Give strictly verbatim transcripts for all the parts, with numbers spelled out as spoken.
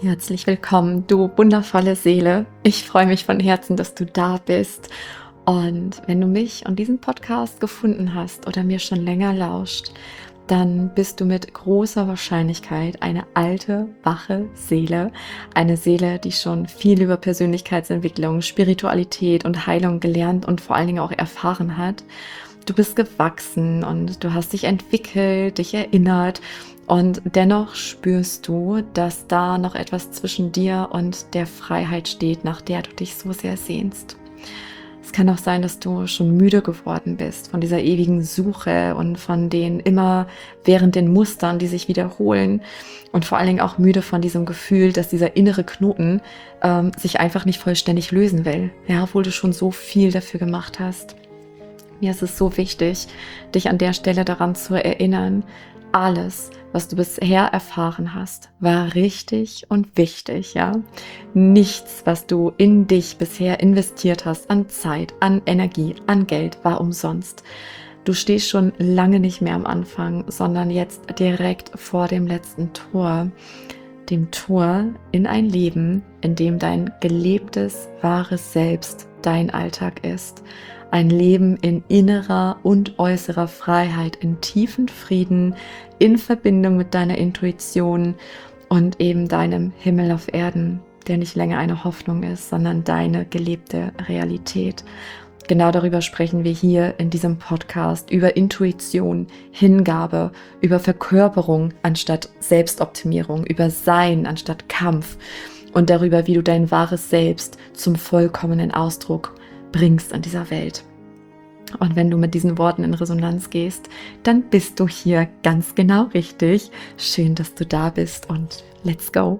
Herzlich willkommen, du wundervolle Seele. Ich freue mich von Herzen, dass du da bist. Und wenn du mich und diesen Podcast gefunden hast oder mir schon länger lauscht, dann bist du mit großer Wahrscheinlichkeit eine alte, wache Seele. Eine Seele, die schon viel über Persönlichkeitsentwicklung, Spiritualität und Heilung gelernt und vor allen Dingen auch erfahren hat. Du bist gewachsen und du hast dich entwickelt, dich erinnert. Und dennoch spürst du, dass da noch etwas zwischen dir und der Freiheit steht, nach der du dich so sehr sehnst. Es kann auch sein, dass du schon müde geworden bist von dieser ewigen Suche und von den immer währenden Mustern, die sich wiederholen. Und vor allen Dingen auch müde von diesem Gefühl, dass dieser innere Knoten ähm, sich einfach nicht vollständig lösen will, ja, obwohl du schon so viel dafür gemacht hast. Mir ist es so wichtig, dich an der Stelle daran zu erinnern, alles, was du bisher erfahren hast, war richtig und wichtig, ja. Nichts, was du in dich bisher investiert hast, an Zeit, an Energie, an Geld, war umsonst. Du stehst schon lange nicht mehr am Anfang, sondern jetzt direkt vor dem letzten Tor. Dem Tor in ein Leben, in dem dein gelebtes, wahres Selbst dein Alltag ist. Ein Leben in innerer und äußerer Freiheit, in tiefen Frieden, in Verbindung mit deiner Intuition und eben deinem Himmel auf Erden, der nicht länger eine Hoffnung ist, sondern deine gelebte Realität. Genau darüber sprechen wir hier in diesem Podcast, über Intuition, Hingabe, über Verkörperung anstatt Selbstoptimierung, über Sein anstatt Kampf und darüber, wie du dein wahres Selbst zum vollkommenen Ausdruck bringst in dieser Welt. Und wenn du mit diesen Worten in Resonanz gehst, dann bist du hier ganz genau richtig. Schön, dass du da bist und let's go!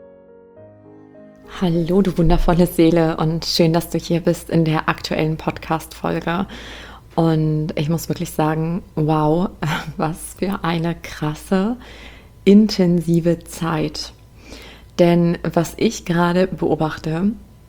Hallo, du wundervolle Seele, und schön, dass du hier bist in der aktuellen Podcast-Folge. Und ich muss wirklich sagen, wow, was für eine krasse, intensive Zeit. Denn was ich gerade beobachte,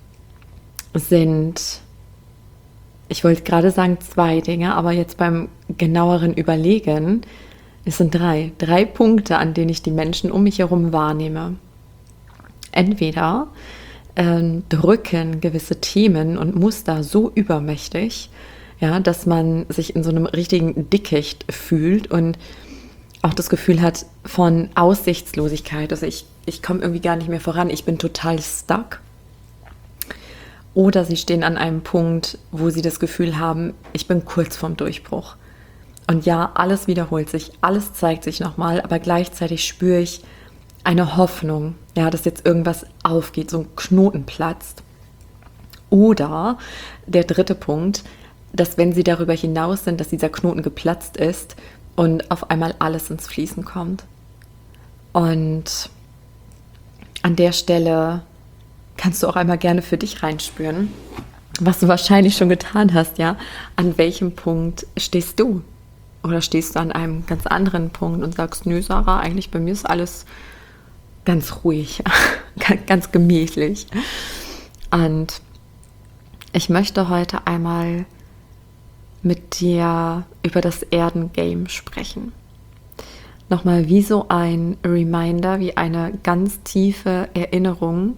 sind, ich wollte gerade sagen zwei Dinge, aber jetzt beim genaueren Überlegen, es sind drei, drei Punkte, an denen ich die Menschen um mich herum wahrnehme. Entweder äh, drücken gewisse Themen und Muster so übermächtig, ja, dass man sich in so einem richtigen Dickicht fühlt und auch das Gefühl hat von Aussichtslosigkeit. Also ich, ich komme irgendwie gar nicht mehr voran, ich bin total stuck. Oder sie stehen an einem Punkt, wo sie das Gefühl haben, ich bin kurz vorm Durchbruch. Und ja, alles wiederholt sich, alles zeigt sich nochmal, aber gleichzeitig spüre ich eine Hoffnung, ja, dass jetzt irgendwas aufgeht, so ein Knoten platzt. Oder der dritte Punkt, dass wenn sie darüber hinaus sind, dass dieser Knoten geplatzt ist und auf einmal alles ins Fließen kommt. Und an der Stelle kannst du auch einmal gerne für dich reinspüren, was du wahrscheinlich schon getan hast, ja. An welchem Punkt stehst du? Oder stehst du an einem ganz anderen Punkt und sagst, nö, Sarah, eigentlich bei mir ist alles ganz ruhig, ganz gemächlich. Und ich möchte heute einmal mit dir über das Erdengame sprechen. Nochmal wie so ein Reminder, wie eine ganz tiefe Erinnerung.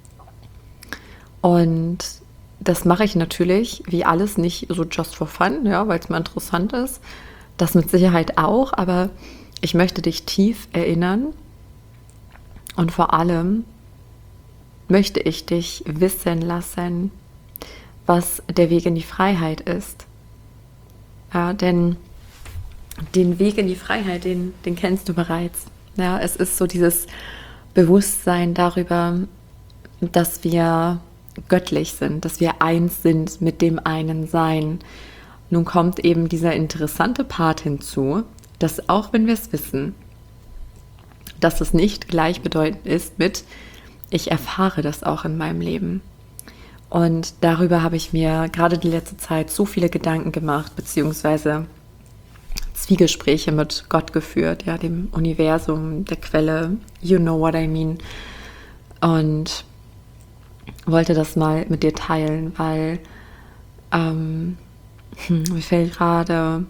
Und das mache ich natürlich, wie alles, nicht so just for fun, ja, weil es mal interessant ist. Das mit Sicherheit auch, aber ich möchte dich tief erinnern. Und vor allem möchte ich dich wissen lassen, was der Weg in die Freiheit ist. Ja, denn den Weg in die Freiheit, den, den kennst du bereits. Ja, es ist so dieses Bewusstsein darüber, dass wir göttlich sind, dass wir eins sind mit dem einen Sein. Nun kommt eben dieser interessante Part hinzu, dass auch wenn wir es wissen, dass es nicht gleichbedeutend ist mit, ich erfahre das auch in meinem Leben. Und darüber habe ich mir gerade die letzte Zeit so viele Gedanken gemacht, beziehungsweise Zwiegespräche mit Gott geführt, ja, dem Universum, der Quelle, you know what I mean. Und wollte das mal mit dir teilen, weil ähm, mir fällt gerade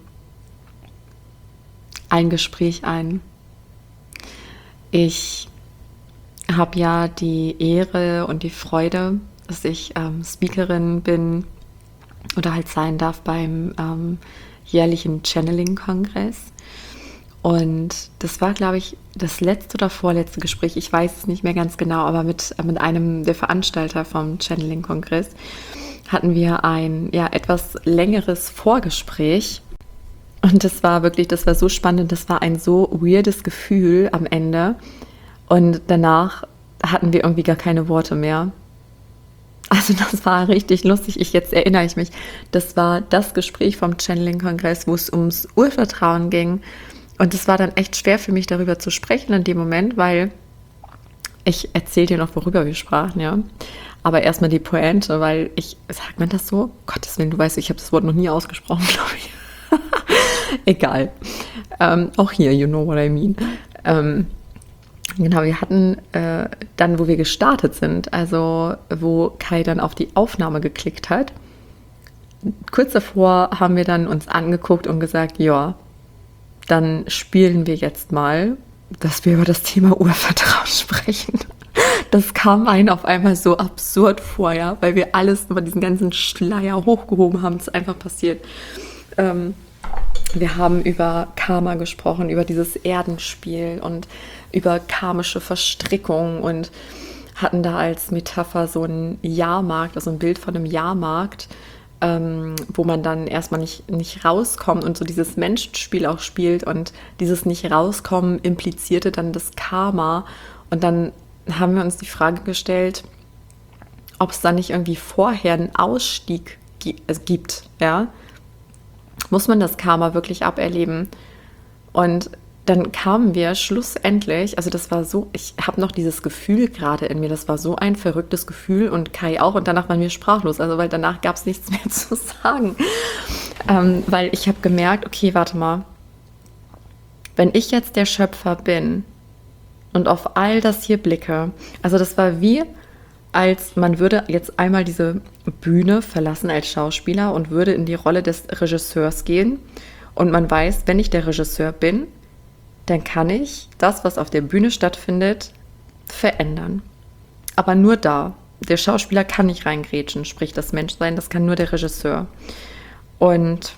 ein Gespräch ein. Ich habe ja die Ehre und die Freude, dass ich ähm, Speakerin bin oder halt sein darf beim ähm, jährlichen Channeling-Kongress. Und das war, glaube ich, das letzte oder vorletzte Gespräch, ich weiß es nicht mehr ganz genau, aber mit, mit einem der Veranstalter vom Channeling-Kongress hatten wir ein ja, etwas längeres Vorgespräch. Und das war wirklich, das war so spannend, das war ein so weirdes Gefühl am Ende. Und danach hatten wir irgendwie gar keine Worte mehr. Also das war richtig lustig. Ich, jetzt erinnere ich mich, das war das Gespräch vom Channeling-Kongress, wo es ums Urvertrauen ging. Und es war dann echt schwer für mich, darüber zu sprechen in dem Moment, weil ich erzähle dir noch, worüber wir sprachen, ja. Aber erstmal die Pointe, weil ich, sagt man das so? Gottes Willen, du weißt, ich habe das Wort noch nie ausgesprochen, glaube ich. Egal. Ähm, auch hier, you know what I mean. Ähm, genau, wir hatten äh, dann, wo wir gestartet sind, also wo Kai dann auf die Aufnahme geklickt hat, kurz davor haben wir dann uns angeguckt und gesagt, ja, dann spielen wir jetzt mal, dass wir über das Thema Urvertrauen sprechen. Das kam einem auf einmal so absurd vor, ja, weil wir alles über diesen ganzen Schleier hochgehoben haben. Es ist einfach passiert. Ähm, wir haben über Karma gesprochen, über dieses Erdenspiel und über karmische Verstrickung und hatten da als Metapher so einen Jahrmarkt, also ein Bild von einem Jahrmarkt, ähm, wo man dann erstmal nicht, nicht rauskommt und so dieses Menschenspiel auch spielt und dieses Nicht-Rauskommen implizierte dann das Karma. Und dann haben wir uns die Frage gestellt, ob es da nicht irgendwie vorher einen Ausstieg gibt, ja? Muss man das Karma wirklich aberleben? Und dann kamen wir schlussendlich, also das war so, ich habe noch dieses Gefühl gerade in mir, das war so ein verrücktes Gefühl und Kai auch und danach waren wir sprachlos, also weil danach gab es nichts mehr zu sagen, ähm, weil ich habe gemerkt, okay, warte mal, wenn ich jetzt der Schöpfer bin und auf all das hier blicke, also das war wie, als man würde jetzt einmal diese Bühne verlassen als Schauspieler und würde in die Rolle des Regisseurs gehen und man weiß, wenn ich der Regisseur bin, dann kann ich das, was auf der Bühne stattfindet, verändern. Aber nur da. Der Schauspieler kann nicht reingrätschen, sprich das Menschsein, das kann nur der Regisseur. Und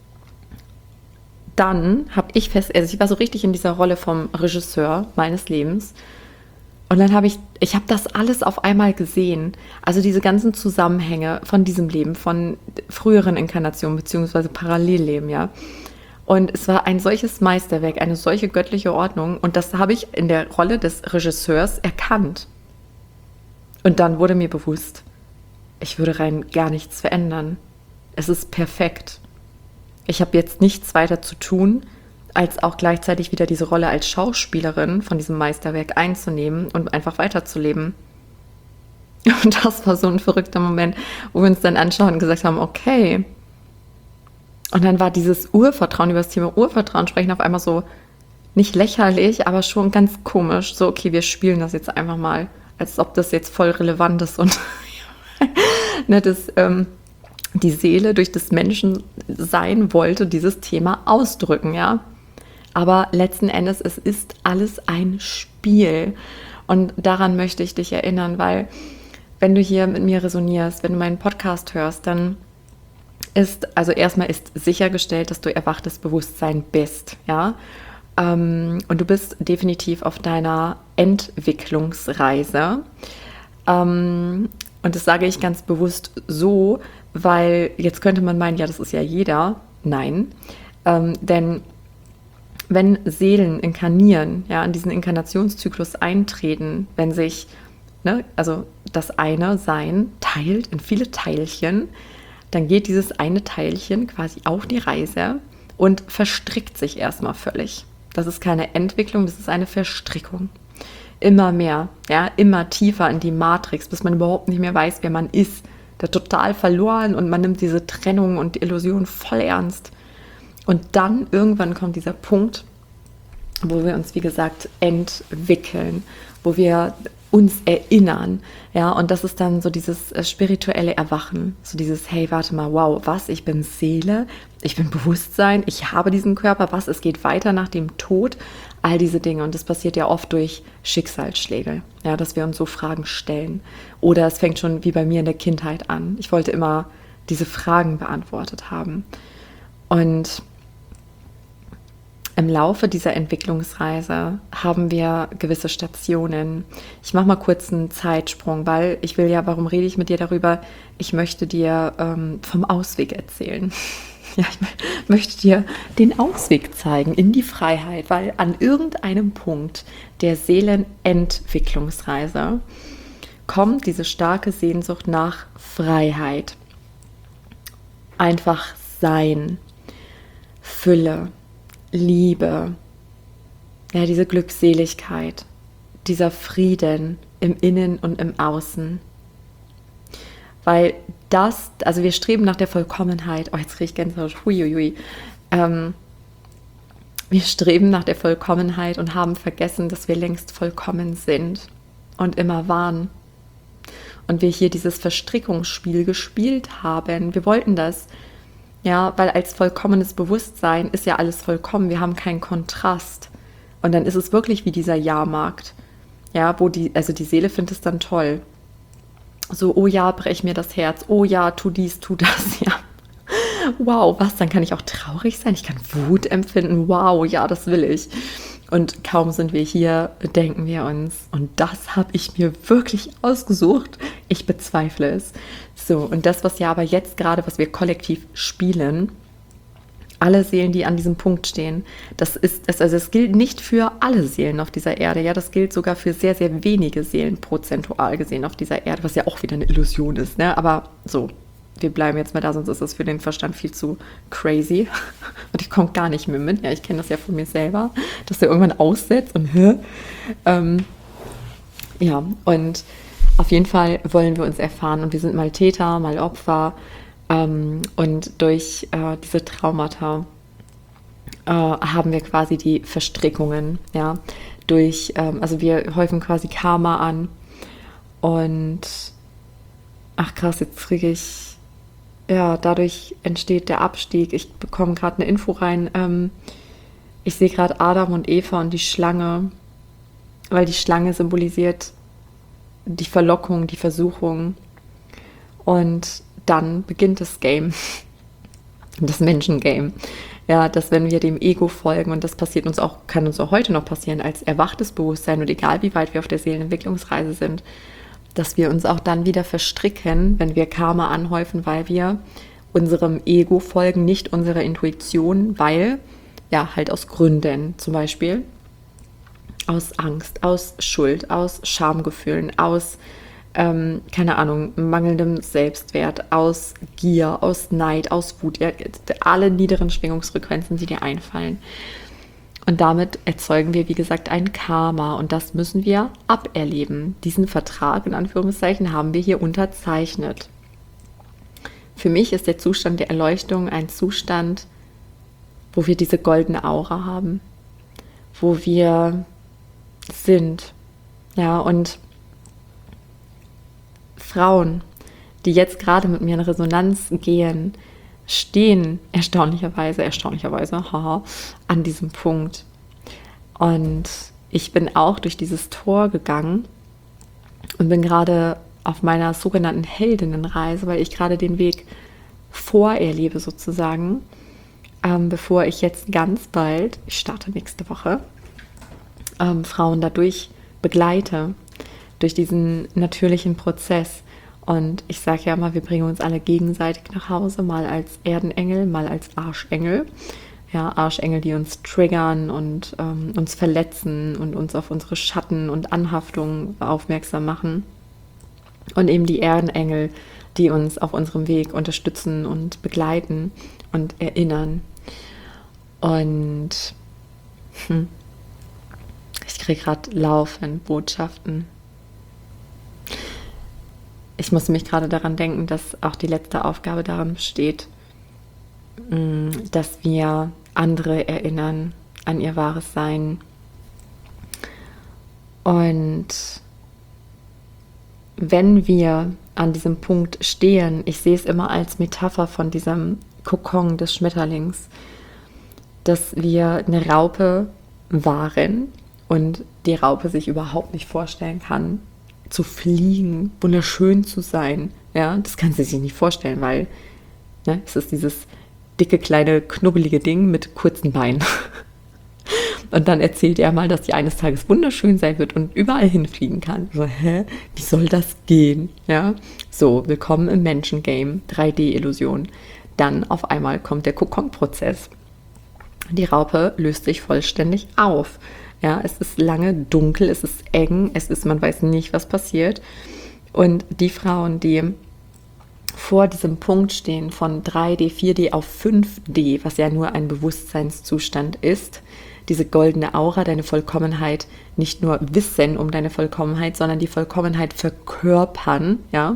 dann habe ich fest, also ich war so richtig in dieser Rolle vom Regisseur meines Lebens. Und dann habe ich, ich habe das alles auf einmal gesehen. Also diese ganzen Zusammenhänge von diesem Leben, von früheren Inkarnationen beziehungsweise Parallelleben, ja. Und es war ein solches Meisterwerk, eine solche göttliche Ordnung. Und das habe ich in der Rolle des Regisseurs erkannt. Und dann wurde mir bewusst, ich würde rein gar nichts verändern. Es ist perfekt. Ich habe jetzt nichts weiter zu tun, als auch gleichzeitig wieder diese Rolle als Schauspielerin von diesem Meisterwerk einzunehmen und einfach weiterzuleben. Und das war so ein verrückter Moment, wo wir uns dann anschauen und gesagt haben, okay. Und dann war dieses Urvertrauen, über das Thema Urvertrauen sprechen, auf einmal so nicht lächerlich, aber schon ganz komisch. So, okay, wir spielen das jetzt einfach mal, als ob das jetzt voll relevant ist und ne, das, ähm, die Seele durch das Menschensein wollte dieses Thema ausdrücken, ja. Aber letzten Endes, es ist alles ein Spiel. Und daran möchte ich dich erinnern, weil wenn du hier mit mir resonierst, wenn du meinen Podcast hörst, dann ist, also erstmal ist sichergestellt, dass du erwachtes Bewusstsein bist, ja. Ähm, und du bist definitiv auf deiner Entwicklungsreise. Ähm, und das sage ich ganz bewusst so, weil jetzt könnte man meinen, ja, das ist ja jeder. Nein, ähm, denn wenn Seelen inkarnieren, ja, in diesen Inkarnationszyklus eintreten, wenn sich, ne, also das eine Sein teilt in viele Teilchen, dann geht dieses eine Teilchen quasi auf die Reise und verstrickt sich erstmal völlig. Das ist keine Entwicklung, das ist eine Verstrickung. Immer mehr, ja, immer tiefer in die Matrix, bis man überhaupt nicht mehr weiß, wer man ist. Da total verloren und man nimmt diese Trennung und die Illusion voll ernst. Und dann irgendwann kommt dieser Punkt, wo wir uns, wie gesagt, entwickeln, wo wir uns erinnern, ja, und das ist dann so dieses äh, spirituelle Erwachen, so dieses, hey, warte mal, wow, was, ich bin Seele, ich bin Bewusstsein, ich habe diesen Körper, was, es geht weiter nach dem Tod, all diese Dinge. Und das passiert ja oft durch Schicksalsschläge, ja, dass wir uns so Fragen stellen. Oder es fängt schon wie bei mir in der Kindheit an. Ich wollte immer diese Fragen beantwortet haben. Und im Laufe dieser Entwicklungsreise haben wir gewisse Stationen. Ich mache mal kurz einen Zeitsprung, weil ich will ja, warum rede ich mit dir darüber? Ich möchte dir ähm, vom Ausweg erzählen. Ja, ich möchte dir den Ausweg zeigen in die Freiheit, weil an irgendeinem Punkt der Seelenentwicklungsreise kommt diese starke Sehnsucht nach Freiheit. Einfach sein, Fülle, Liebe, ja, diese Glückseligkeit, dieser Frieden im Innen und im Außen. Weil das, also wir streben nach der Vollkommenheit, oh, jetzt kriege ich Gänsehaut, huiuiui, ähm, wir streben nach der Vollkommenheit und haben vergessen, dass wir längst vollkommen sind und immer waren. Und wir hier dieses Verstrickungsspiel gespielt haben. Wir wollten das. Ja, weil als vollkommenes Bewusstsein ist ja alles vollkommen. Wir haben keinen Kontrast. Und dann ist es wirklich wie dieser Jahrmarkt. Ja, wo die, also die Seele findet es dann toll. So, oh ja, brech mir das Herz. Oh ja, tu dies, tu das. Ja. Wow, was? Dann kann ich auch traurig sein. Ich kann Wut empfinden. Wow, ja, das will ich. Und kaum sind wir hier, denken wir uns, und das habe ich mir wirklich ausgesucht. Ich bezweifle es. So, und das, was ja aber jetzt gerade, was wir kollektiv spielen, alle Seelen, die an diesem Punkt stehen, das ist, das, also es gilt nicht für alle Seelen auf dieser Erde, ja, das gilt sogar für sehr, sehr wenige Seelen prozentual gesehen auf dieser Erde, was ja auch wieder eine Illusion ist, ne, aber so, wir bleiben jetzt mal da, sonst ist das für den Verstand viel zu crazy und ich komme gar nicht mehr mit, ja, ich kenne das ja von mir selber, dass der irgendwann aussetzt und, hä, ähm, ja, und auf jeden Fall wollen wir uns erfahren und wir sind mal Täter, mal Opfer ähm, und durch äh, diese Traumata äh, haben wir quasi die Verstrickungen, ja, durch, ähm, also wir häufen quasi Karma an und ach krass, jetzt kriege ich, ja, dadurch entsteht der Abstieg. Ich bekomme gerade eine Info rein, ähm, ich sehe gerade Adam und Eva und die Schlange, weil die Schlange symbolisiert die Verlockung, die Versuchung. Und dann beginnt das Game, das Menschengame. Ja, dass wenn wir dem Ego folgen, und das passiert uns auch, kann uns auch heute noch passieren, als erwachtes Bewusstsein und egal wie weit wir auf der Seelenentwicklungsreise sind, dass wir uns auch dann wieder verstricken, wenn wir Karma anhäufen, weil wir unserem Ego folgen, nicht unserer Intuition, weil, ja, halt aus Gründen, zum Beispiel aus Angst, aus Schuld, aus Schamgefühlen, aus, ähm, keine Ahnung, mangelndem Selbstwert, aus Gier, aus Neid, aus Wut, ja, alle niederen Schwingungsfrequenzen, die dir einfallen. Und damit erzeugen wir, wie gesagt, ein Karma und das müssen wir aberleben. Diesen Vertrag, in Anführungszeichen, haben wir hier unterzeichnet. Für mich ist der Zustand der Erleuchtung ein Zustand, wo wir diese goldene Aura haben, wo wir sind. Ja, und Frauen, die jetzt gerade mit mir in Resonanz gehen, stehen erstaunlicherweise, erstaunlicherweise, haha, an diesem Punkt. Und ich bin auch durch dieses Tor gegangen und bin gerade auf meiner sogenannten Heldinnenreise, weil ich gerade den Weg vorerlebe sozusagen, ähm, bevor ich jetzt ganz bald, ich starte nächste Woche, ähm, Frauen dadurch begleite, durch diesen natürlichen Prozess. Und ich sage ja mal, wir bringen uns alle gegenseitig nach Hause, mal als Erdenengel, mal als Arschengel. Ja, Arschengel, die uns triggern und ähm, uns verletzen und uns auf unsere Schatten und Anhaftungen aufmerksam machen. Und eben die Erdenengel, die uns auf unserem Weg unterstützen und begleiten und erinnern. Und hm, ich kriege gerade laufend Botschaften. Ich musste mich gerade daran denken, dass auch die letzte Aufgabe daran besteht, dass wir andere erinnern an ihr wahres Sein. Und wenn wir an diesem Punkt stehen, ich sehe es immer als Metapher von diesem Kokon des Schmetterlings, dass wir eine Raupe waren und die Raupe sich überhaupt nicht vorstellen kann, zu fliegen, wunderschön zu sein. Ja, das kann sie sich nicht vorstellen, weil ne, es ist dieses dicke, kleine, knubbelige Ding mit kurzen Beinen. Und dann erzählt er mal, dass sie eines Tages wunderschön sein wird und überall hinfliegen kann. So, hä? Wie soll das gehen? Ja, so, willkommen im Menschengame, drei D-Illusion. Dann auf einmal kommt der Kokon-Prozess. Die Raupe löst sich vollständig auf. Ja, es ist lange dunkel, es ist eng, es ist, man weiß nicht, was passiert. Und die Frauen, die vor diesem Punkt stehen von drei D, vier D auf fünf D, was ja nur ein Bewusstseinszustand ist, diese goldene Aura, deine Vollkommenheit, nicht nur wissen um deine Vollkommenheit, sondern die Vollkommenheit verkörpern, ja,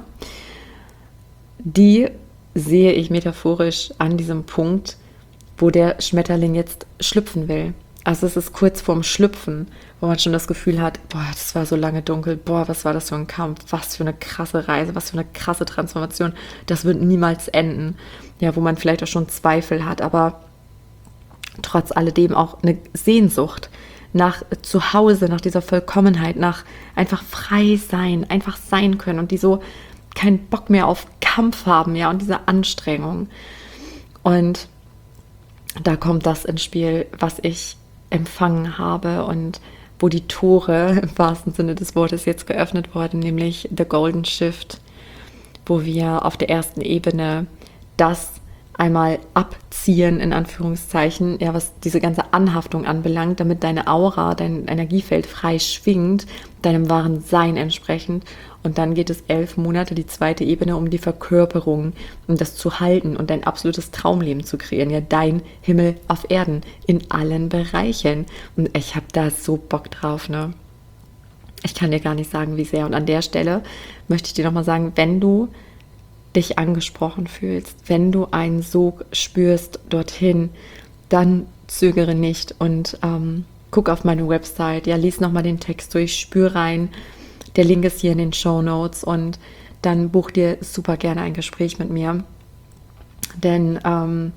die sehe ich metaphorisch an diesem Punkt, wo der Schmetterling jetzt schlüpfen will. Also es ist kurz vorm Schlüpfen, wo man schon das Gefühl hat, boah, das war so lange dunkel, boah, was war das für ein Kampf, was für eine krasse Reise, was für eine krasse Transformation, das wird niemals enden. Ja, wo man vielleicht auch schon Zweifel hat, aber trotz alledem auch eine Sehnsucht nach Zuhause, nach dieser Vollkommenheit, nach einfach frei sein, einfach sein können und die so keinen Bock mehr auf Kampf haben, ja, und diese Anstrengung. Und da kommt das ins Spiel, was ich empfangen habe und wo die Tore im wahrsten Sinne des Wortes jetzt geöffnet wurden, nämlich The Golden Shift, wo wir auf der ersten Ebene das einmal abziehen, in Anführungszeichen, ja, was diese ganze Anhaftung anbelangt, damit deine Aura, dein Energiefeld frei schwingt, deinem wahren Sein entsprechend. Und dann geht es elf Monate, die zweite Ebene, um die Verkörperung, um das zu halten und dein absolutes Traumleben zu kreieren. Ja, dein Himmel auf Erden in allen Bereichen. Und ich habe da so Bock drauf, ne? Ich kann dir gar nicht sagen, wie sehr. Und an der Stelle möchte ich dir nochmal sagen, wenn du dich angesprochen fühlst, wenn du einen Sog spürst dorthin, dann zögere nicht und ähm, guck auf meine Website, ja, lies nochmal den Text durch, spür rein, der Link ist hier in den Shownotes und dann buch dir super gerne ein Gespräch mit mir, denn ähm,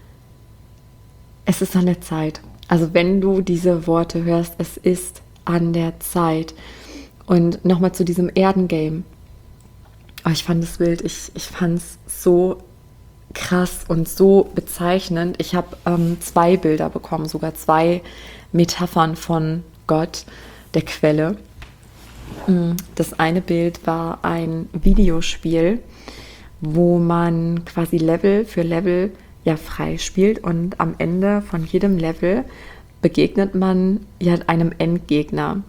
es ist an der Zeit. Also wenn du diese Worte hörst, es ist an der Zeit. Und nochmal zu diesem Erdengame. Oh, ich fand es wild, ich, ich fand es so krass und so bezeichnend. Ich habe ähm, zwei Bilder bekommen, sogar zwei Metaphern von Gott, der Quelle. Das eine Bild war ein Videospiel, wo man quasi Level für Level ja frei spielt und am Ende von jedem Level begegnet man ja einem Endgegner.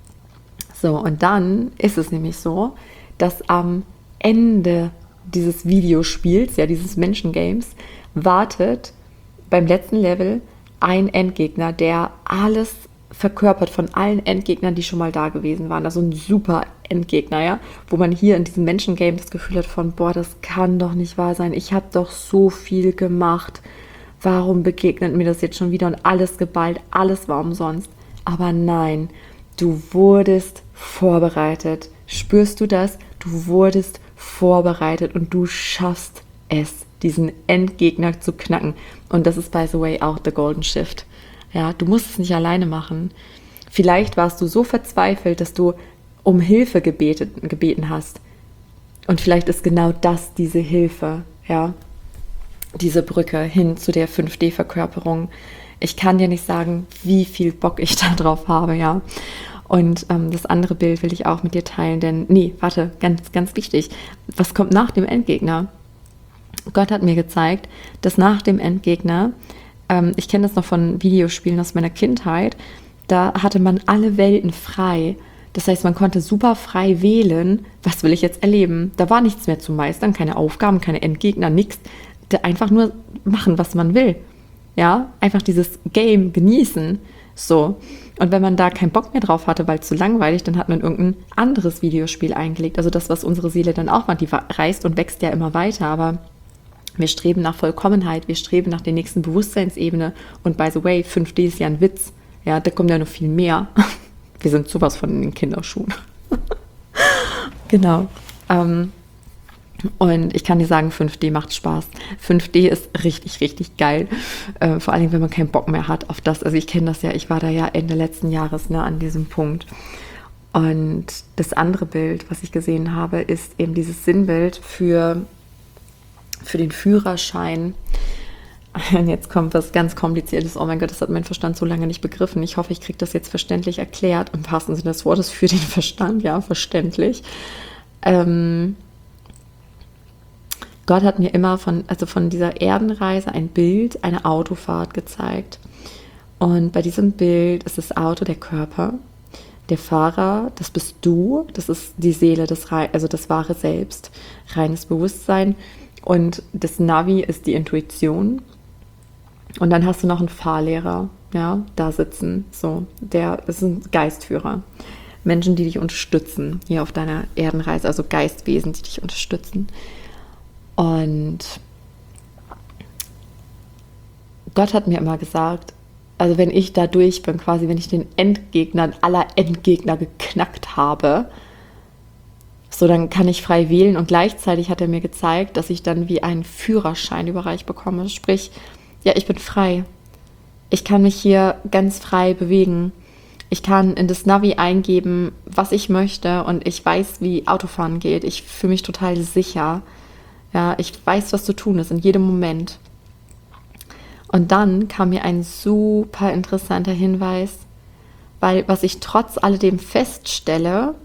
So, und dann ist es nämlich so, dass am Ende dieses Videospiels, ja dieses Menschengames, wartet beim letzten Level ein Endgegner, der alles verkörpert von allen Endgegnern, die schon mal da gewesen waren. Also ein super Endgegner, ja, wo man hier in diesem Menschengame das Gefühl hat von, boah, das kann doch nicht wahr sein. Ich habe doch so viel gemacht. Warum begegnet mir das jetzt schon wieder? Und alles geballt, alles war umsonst. Aber nein, du wurdest vorbereitet. Spürst du das? Du wurdest vorbereitet und du schaffst es, diesen Endgegner zu knacken. Und das ist, by the way, auch The Golden Shift. Ja, du musst es nicht alleine machen. Vielleicht warst du so verzweifelt, dass du um Hilfe gebetet, gebeten hast. Und vielleicht ist genau das diese Hilfe, ja, diese Brücke hin zu der fünf D-Verkörperung. Ich kann dir nicht sagen, wie viel Bock ich da drauf habe, ja. Und ähm, das andere Bild will ich auch mit dir teilen, denn, nee, warte, ganz, ganz wichtig. Was kommt nach dem Endgegner? Gott hat mir gezeigt, dass nach dem Endgegner, ähm, ich kenne das noch von Videospielen aus meiner Kindheit, da hatte man alle Welten frei. Das heißt, man konnte super frei wählen, was will ich jetzt erleben. Da war nichts mehr zu meistern, keine Aufgaben, keine Endgegner, nichts. Einfach nur machen, was man will. Ja, einfach dieses Game genießen. So. Und wenn man da keinen Bock mehr drauf hatte, weil es zu langweilig, dann hat man irgendein anderes Videospiel eingelegt. Also das, was unsere Seele dann auch macht, die reist und wächst ja immer weiter. Aber wir streben nach Vollkommenheit, wir streben nach der nächsten Bewusstseinsebene. Und by the way, fünf D ist ja ein Witz. Ja, da kommt ja noch viel mehr. Wir sind sowas von in den Kinderschuhen. Genau. Ähm, Und ich kann dir sagen, fünf D macht Spaß. fünf D ist richtig, richtig geil. Äh, vor allem, wenn man keinen Bock mehr hat auf das. Also ich kenne das ja, ich war da ja Ende letzten Jahres, ne, an diesem Punkt. Und das andere Bild, was ich gesehen habe, ist eben dieses Sinnbild für, für den Führerschein. Und jetzt kommt was ganz Kompliziertes. Oh mein Gott, das hat mein Verstand so lange nicht begriffen. Ich hoffe, ich kriege das jetzt verständlich erklärt. Im wahrsten Sinne des Wortes für den Verstand, ja, verständlich. Ähm... Gott hat mir immer von, also von dieser Erdenreise ein Bild, eine Autofahrt gezeigt. Und bei diesem Bild ist das Auto der Körper, der Fahrer, das bist du, das ist die Seele, das, also das wahre Selbst, reines Bewusstsein. Und das Navi ist die Intuition. Und dann hast du noch einen Fahrlehrer, ja, da sitzen, so, der ist ein Geistführer. Menschen, die dich unterstützen, hier auf deiner Erdenreise, also Geistwesen, die dich unterstützen. Und Gott hat mir immer gesagt, also wenn ich da durch bin, quasi wenn ich den Endgegner aller Endgegner geknackt habe, so dann kann ich frei wählen. Und gleichzeitig hat er mir gezeigt, dass ich dann wie einen Führerschein überreicht bekomme. Sprich, ja, ich bin frei. Ich kann mich hier ganz frei bewegen. Ich kann in das Navi eingeben, was ich möchte, und ich weiß, wie Autofahren geht. Ich fühle mich total sicher. Ja, ich weiß, was zu tun ist in jedem Moment. Und dann kam mir ein super interessanter Hinweis, weil was ich trotz alledem feststelle,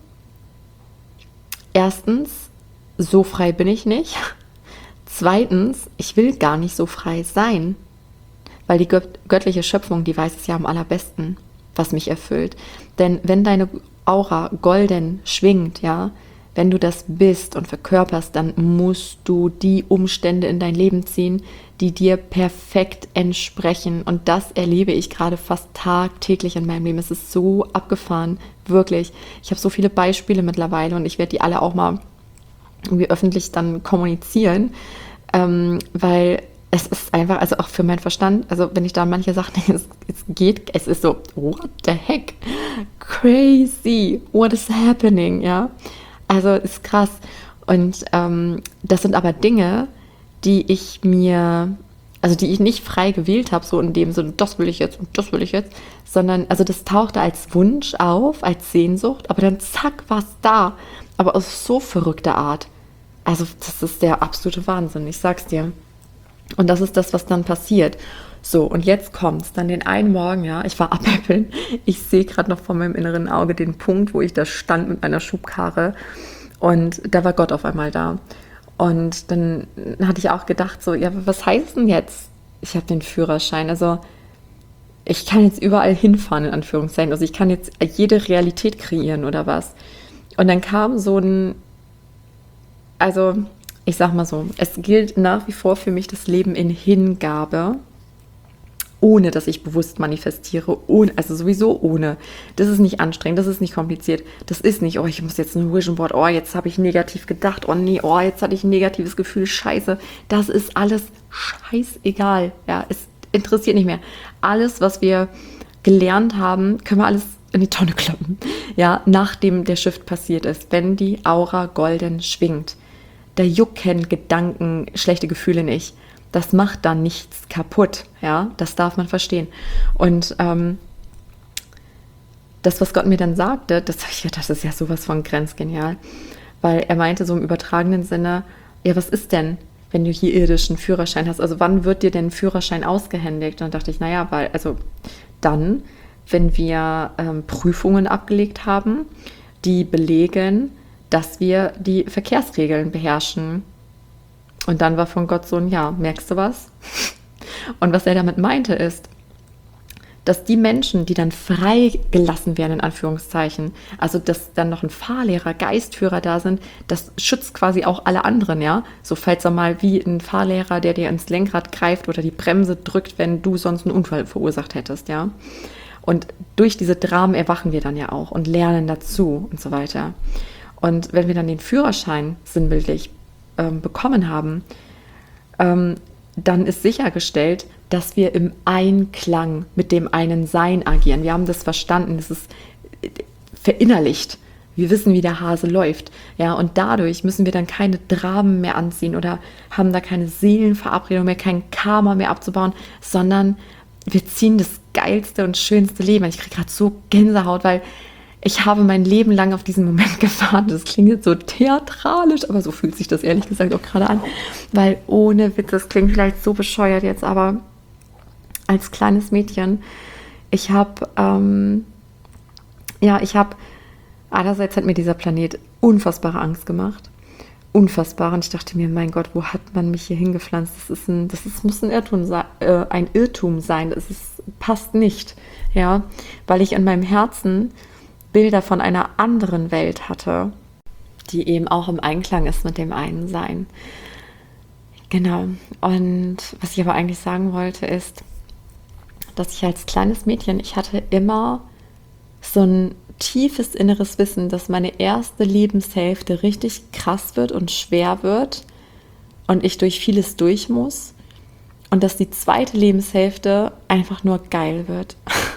erstens, so frei bin ich nicht. Zweitens, ich will gar nicht so frei sein, weil die gött- göttliche Schöpfung, die weiß es ja am allerbesten, was mich erfüllt. Denn wenn deine Aura golden schwingt, ja, wenn du das bist und verkörperst, dann musst du die Umstände in dein Leben ziehen, die dir perfekt entsprechen. Und das erlebe ich gerade fast tagtäglich in meinem Leben. Es ist so abgefahren, wirklich. Ich habe so viele Beispiele mittlerweile und ich werde die alle auch mal irgendwie öffentlich dann kommunizieren, ähm, weil es ist einfach, also auch für meinen Verstand, also wenn ich da manche Sachen denke, es, es geht, es ist so, what the heck? Crazy, what is happening, ja? Also ist krass. Und ähm, das sind aber Dinge, die ich mir, also die ich nicht frei gewählt habe, so in dem Sinne, das will ich jetzt und das will ich jetzt, sondern, also das tauchte als Wunsch auf, als Sehnsucht, aber dann zack, war es da. Aber auf so verrückte Art. Also das ist der absolute Wahnsinn, ich sag's dir. Und das ist das, was dann passiert. So, und jetzt kommt's. Dann den einen Morgen, ja, ich war abäppeln. Ich sehe gerade noch vor meinem inneren Auge den Punkt, wo ich da stand mit meiner Schubkarre. Und da war Gott auf einmal da. Und dann hatte ich auch gedacht, so, ja, was heißt denn jetzt? Ich habe den Führerschein. Also ich kann jetzt überall hinfahren, in Anführungszeichen. Also ich kann jetzt jede Realität kreieren oder was. Und dann kam so ein, also ich sag mal so, es gilt nach wie vor für mich das Leben in Hingabe, ohne dass ich bewusst manifestiere, ohne, also sowieso ohne. Das ist nicht anstrengend, das ist nicht kompliziert, das ist nicht, oh, ich muss jetzt ein Vision Board, oh, jetzt habe ich negativ gedacht, oh nee, oh, jetzt hatte ich ein negatives Gefühl, scheiße, das ist alles scheißegal, ja, es interessiert nicht mehr. Alles, was wir gelernt haben, können wir alles in die Tonne kloppen, ja, nachdem der Shift passiert ist, wenn die Aura golden schwingt. Da jucken Gedanken, schlechte Gefühle nicht. Das macht dann nichts kaputt, ja, das darf man verstehen. Und ähm, das, was Gott mir dann sagte, das, das ist ja sowas von grenzgenial, weil er meinte so im übertragenen Sinne, ja, was ist denn, wenn du hier irdischen Führerschein hast? Also wann wird dir denn ein Führerschein ausgehändigt? Und dann dachte ich, naja, weil, also dann, wenn wir ähm, Prüfungen abgelegt haben, die belegen, dass wir die Verkehrsregeln beherrschen. Und dann war von Gott so ein Ja, merkst du was? Und was er damit meinte ist, dass die Menschen, die dann freigelassen werden, in Anführungszeichen, also dass dann noch ein Fahrlehrer, Geistführer da sind, das schützt quasi auch alle anderen, ja. So falls er mal wie ein Fahrlehrer, der dir ins Lenkrad greift oder die Bremse drückt, wenn du sonst einen Unfall verursacht hättest, ja. Und durch diese Dramen erwachen wir dann ja auch und lernen dazu und so weiter. Und wenn wir dann den Führerschein sinnbildlich ähm, bekommen haben, ähm, dann ist sichergestellt, dass wir im Einklang mit dem einen Sein agieren. Wir haben das verstanden, das ist verinnerlicht. Wir wissen, wie der Hase läuft. Ja, und dadurch müssen wir dann keine Dramen mehr anziehen oder haben da keine Seelenverabredung mehr, kein Karma mehr abzubauen, sondern wir ziehen das geilste und schönste Leben. Ich kriege gerade so Gänsehaut, weil ich habe mein Leben lang auf diesen Moment gewartet. Das klingt jetzt so theatralisch, aber so fühlt sich das ehrlich gesagt auch gerade an. Weil ohne Witz, das klingt vielleicht so bescheuert jetzt, aber als kleines Mädchen, ich habe, ähm, ja, ich habe, einerseits hat mir dieser Planet unfassbare Angst gemacht. Unfassbar. Und ich dachte mir, mein Gott, wo hat man mich hier hingepflanzt? Das ist ein, das ist, muss ein Irrtum, sein, äh, ein Irrtum sein. Das ist, passt nicht. Ja, weil ich in meinem Herzen Bilder von einer anderen Welt hatte, die eben auch im Einklang ist mit dem einen Sein. Genau. Und was ich aber eigentlich sagen wollte, ist, dass ich als kleines Mädchen, ich hatte immer so ein tiefes inneres Wissen, dass meine erste Lebenshälfte richtig krass wird und schwer wird und ich durch vieles durch muss und dass die zweite Lebenshälfte einfach nur geil wird.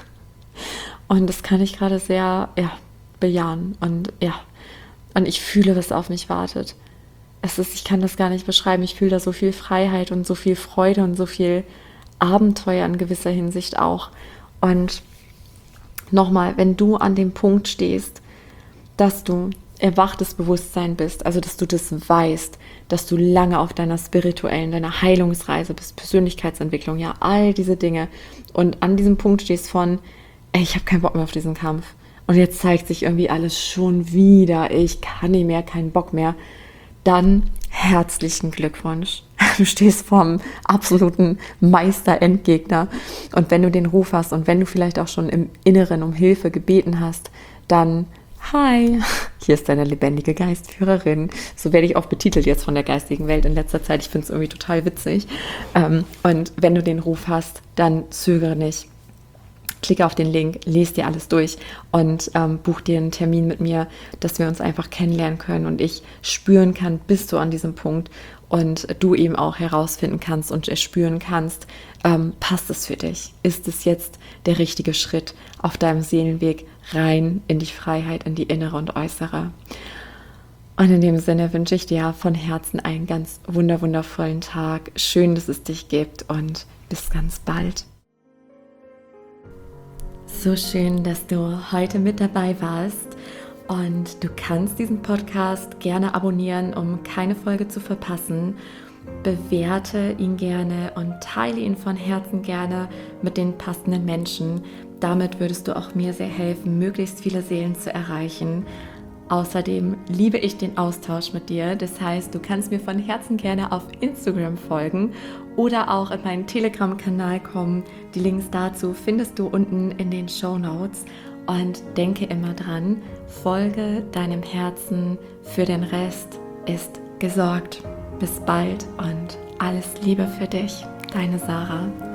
Und das kann ich gerade sehr, ja, bejahen. Und ja, und ich fühle, was auf mich wartet. Es ist, ich kann das gar nicht beschreiben. Ich fühle da so viel Freiheit und so viel Freude und so viel Abenteuer in gewisser Hinsicht auch. Und nochmal, wenn du an dem Punkt stehst, dass du erwachtes Bewusstsein bist, also dass du das weißt, dass du lange auf deiner spirituellen, deiner Heilungsreise bist, Persönlichkeitsentwicklung, ja, all diese Dinge und an diesem Punkt stehst von, ey, ich habe keinen Bock mehr auf diesen Kampf und jetzt zeigt sich irgendwie alles schon wieder, ich kann nicht mehr, keinen Bock mehr, dann herzlichen Glückwunsch. Du stehst vorm absoluten Meister-Endgegner und wenn du den Ruf hast und wenn du vielleicht auch schon im Inneren um Hilfe gebeten hast, dann hi, hier ist deine lebendige Geistführerin. So werde ich auch betitelt jetzt von der geistigen Welt in letzter Zeit. Ich finde es irgendwie total witzig. Und wenn du den Ruf hast, dann zögere nicht. Klicke auf den Link, lese dir alles durch und ähm, buch dir einen Termin mit mir, dass wir uns einfach kennenlernen können und ich spüren kann, bist du an diesem Punkt und du eben auch herausfinden kannst und spüren kannst, ähm, passt es für dich? Ist es jetzt der richtige Schritt auf deinem Seelenweg rein in die Freiheit, in die innere und äußere? Und in dem Sinne wünsche ich dir von Herzen einen ganz wunder wundervollen Tag. Schön, dass es dich gibt und bis ganz bald. So schön, dass du heute mit dabei warst und du kannst diesen Podcast gerne abonnieren, um keine Folge zu verpassen. Bewerte ihn gerne und teile ihn von Herzen gerne mit den passenden Menschen. Damit würdest du auch mir sehr helfen, möglichst viele Seelen zu erreichen. Außerdem liebe ich den Austausch mit dir. Das heißt, du kannst mir von Herzen gerne auf Instagram folgen oder auch in meinen Telegram-Kanal kommen. Die Links dazu findest du unten in den Shownotes. Und denke immer dran, folge deinem Herzen, für den Rest ist gesorgt. Bis bald und alles Liebe für dich, deine Sarah.